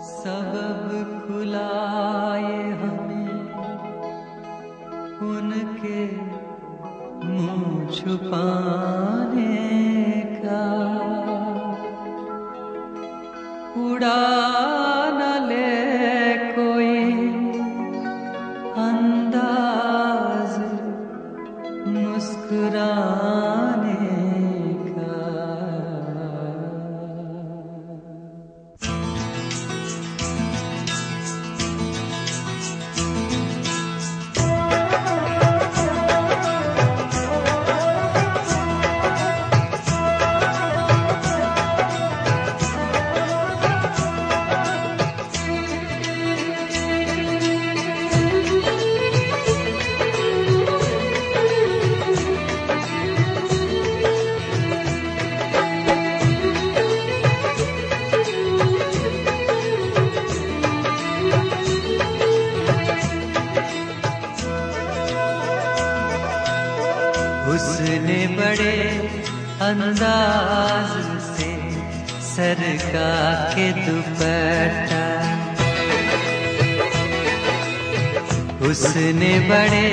सबब खुलाए हमें उनके मुंह छुपाने का, उड़ा न ले कोई अंदाज मुस्कुराने का। उसने बड़े अंदाज से सरका के दुपट्टा, उसने बड़े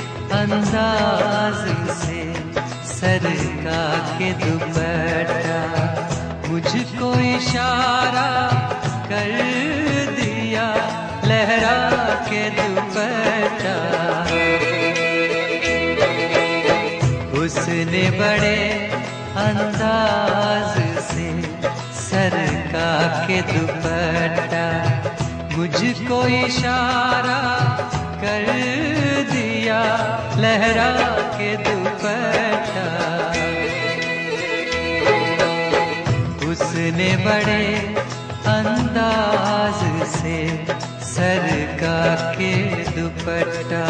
अंदाज से सरका के दुपट्टा, मुझको इशारा कर दिया लहरा के दुपट्टा। उसने बड़े अंदाज से सरका के दुपट्टा, मुझको इशारा कर दिया लहरा के दुपट्टा। उसने बड़े अंदाज से सरका के दुपट्टा।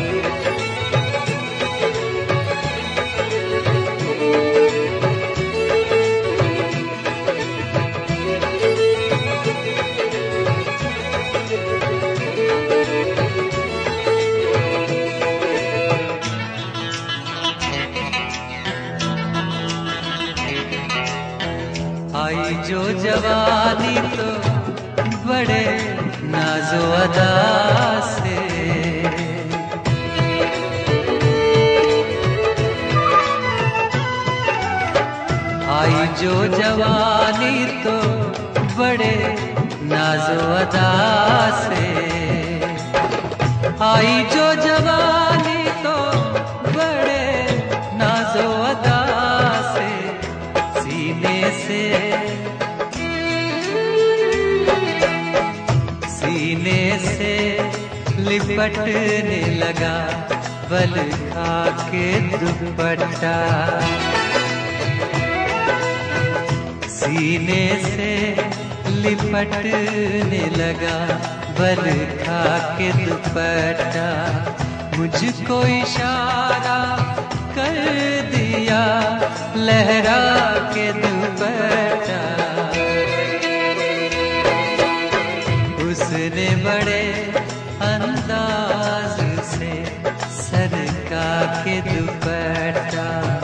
आई जो जवानी तो बड़े नाज़ो अदा से, आई जो जवानी तो बड़े नाज़ो अदा से, आई जो जवानी तो बड़े नाज़ो अदा से, सीने से लिपटने लगा बल खा के दुपट्टा। सीने से लिपटने लगा बल खा के दुपट्टा, मुझको इशारा कर दिया लहरा के दुपट्टा। उसने बड़े अंदाज से सरका के दुपट्टा।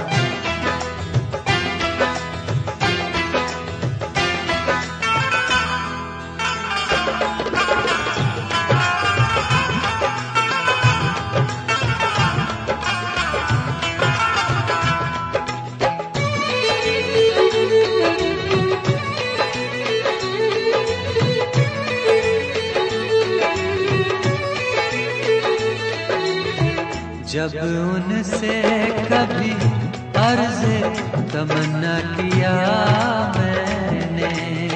जब उनसे कभी अर्ज़े तमन्ना किया मैंने,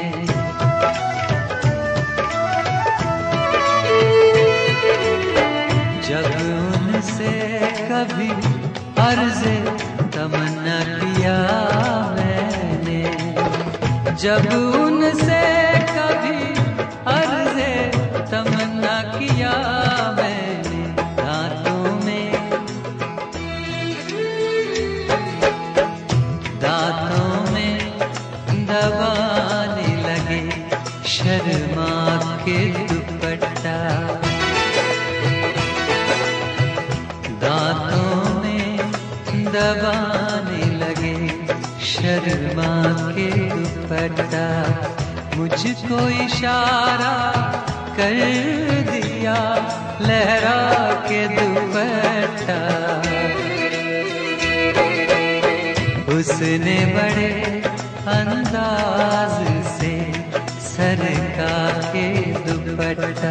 जब उनसे कभी अर्ज़े तमन्ना किया मैंने, जब उनसे कभी अर्ज़े तमन्ना किया मैंने, दांतों में दबाने लगे शर्मा के दुपट्टा। दांतों में दबाने लगे शर्मा के दुपट्टा, मुझको इशारा कर दिया लहरा के दुपट्टा। उसने बड़े अंदाज से सरका के दुपट्टा।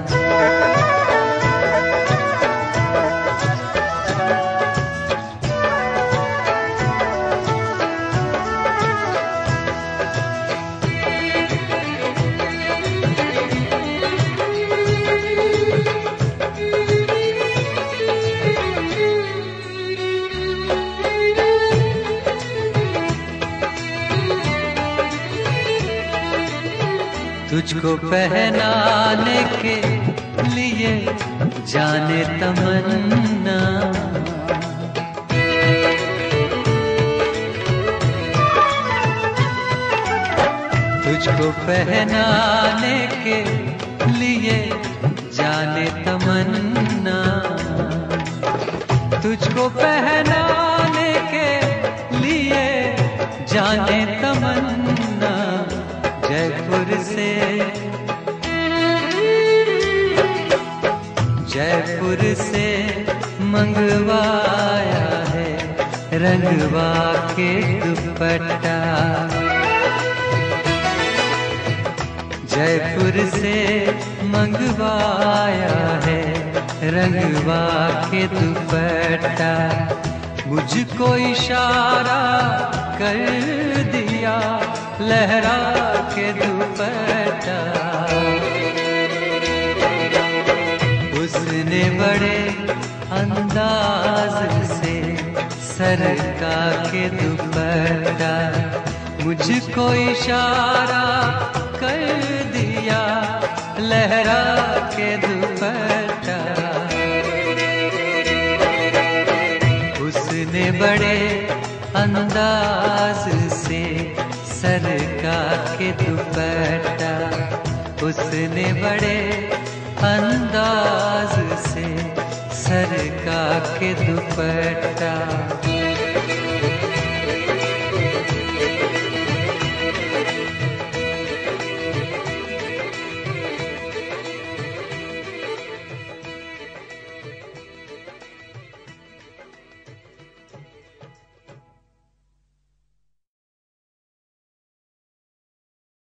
तुझको पहनाने के लिए जाने तमन्ना, तुझको पहनाने के लिए जाने तमन्ना, तुझको पहनाने के लिए जाने तमन्ना। जयपुर से मंगवाया है रंगवा के दुपट्टा। जयपुर से मंगवाया है रंगवा के दुपट्टा। मुझको इशारा कर दिया लहरा के दुपट्टा। उसने बड़े अंदाज से सरका के दुपट्टा। मुझको इशारा कर दिया लहरा के दुपट्टा। उसने बड़े अंदाज से सरका के दुपट्टा। उसने बड़े अंदाज से सरका के दुपट्टा।